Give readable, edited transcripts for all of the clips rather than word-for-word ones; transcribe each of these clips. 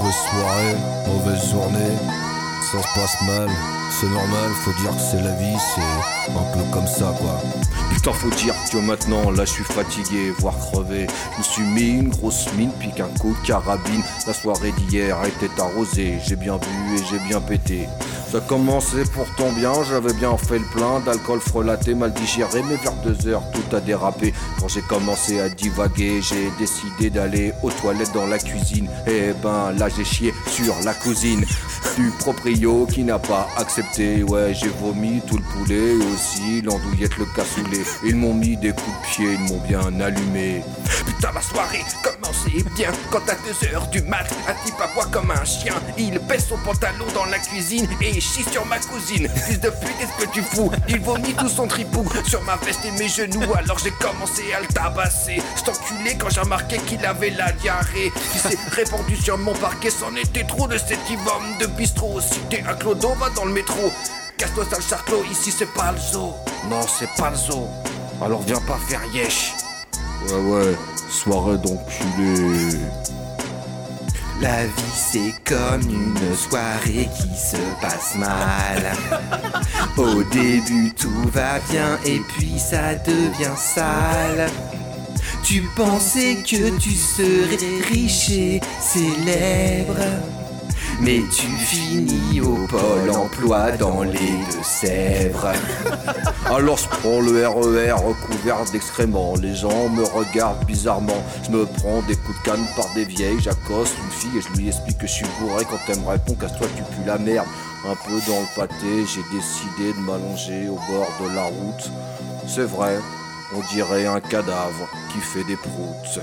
Mauvaise soirée, mauvaise journée, ça se passe mal, c'est normal, faut dire que c'est la vie, c'est un peu comme ça quoi. Putain faut dire que maintenant là je suis fatigué, voire crevé. Je me suis mis une grosse mine puis qu'un coup de carabine. La soirée d'hier était arrosée, j'ai bien bu et j'ai bien pété. Ça commençait pourtant bien, j'avais bien fait le plein d'alcool frelaté, mal digéré, mais vers 2 heures tout a dérapé. Quand j'ai commencé à divaguer, j'ai décidé d'aller aux toilettes dans la cuisine. Et ben là j'ai chié sur la cousine du proprio qui n'a pas accepté. Ouais, j'ai vomi tout le poulet et aussi l'andouillette, le cassoulet. Ils m'ont mis des coups de pied, ils m'ont bien allumé. Putain la soirée commençait bien quand à 2h du mat, un type aboie comme un chien. Il baisse son pantalon dans la cuisine et chie sur ma cousine. Fils de pute, qu'est-ce que tu fous? Il vomit tout son tripou sur ma veste et mes genoux. Alors j'ai commencé à le tabasser. J't'ai enculé quand j'ai remarqué qu'il avait la diarrhée qui s'est répandue sur mon parquet. C'en était trop de cet ivome de bistrot. Si t'es un clodo, va dans le métro. Casse-toi sale charclot, ici c'est pas le zoo. Non c'est pas le zoo. Alors viens pas faire yesh. Ouais, soirée d'enculé. La vie c'est comme une soirée qui se passe mal. Au début tout va bien et puis ça devient sale. Tu pensais que tu serais riche et célèbre, mais tu finis au pôle emploi dans les Deux-Sèvres. Alors je prends le RER recouvert d'excréments. Les gens me regardent bizarrement. Je me prends des coups de canne par des vieilles. J'accoste une fille et je lui explique que je suis bourré. Quand elle me répond casse-toi tu pues la merde. Un peu dans le pâté, j'ai décidé de m'allonger au bord de la route. C'est vrai, on dirait un cadavre qui fait des proutes.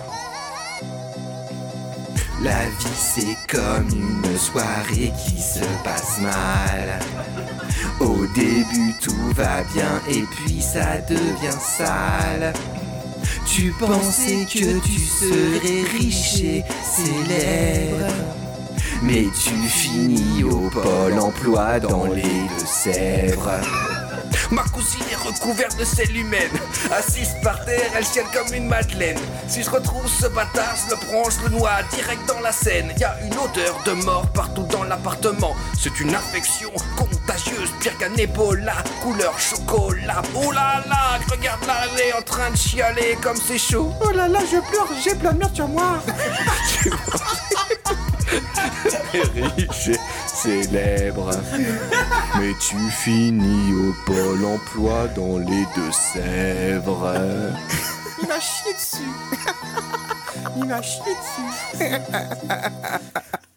La vie c'est comme une soirée qui se passe mal. Au début tout va bien et puis ça devient sale. Tu pensais que tu serais riche et célèbre, mais tu finis au pôle emploi dans les Deux-Sèvres. Ma cousine est recouverte de sel humaine. Assise par terre, elle chiale comme une madeleine. Si je retrouve ce bâtard, je le prends, je le noie direct dans la Seine. Y a une odeur de mort partout dans l'appartement. C'est une infection contagieuse, pire qu'un Ebola, couleur chocolat. Oh là là, regarde-la, elle est en train de chialer comme c'est chaud. Oh là là, je pleure, j'ai plein de merde sur moi. Riche et célèbre, mais tu finis au pôle emploi dans les Deux-Sèvres. Il m'a chié dessus. Il m'a chié dessus.